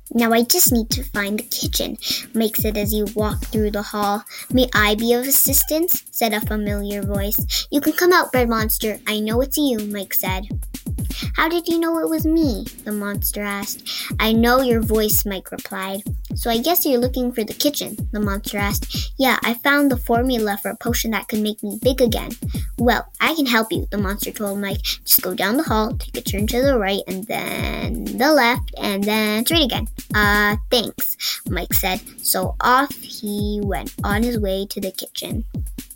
Now I just need to find the kitchen, Mike said as he walked through the hall. May I be of assistance? Said a familiar voice. You can come out, Bread Monster. I know it's you, Mike said. How did you know it was me? The monster asked. I know your voice, Mike replied. So I guess you're looking for the kitchen, the monster asked. Yeah, I found the formula for a potion that could make me big again. Well, I can help you, the monster told Mike. Just go down the hall, take a turn to the right, and then the left, and then straight again. Thanks, Mike said. So off he went on his way to the kitchen.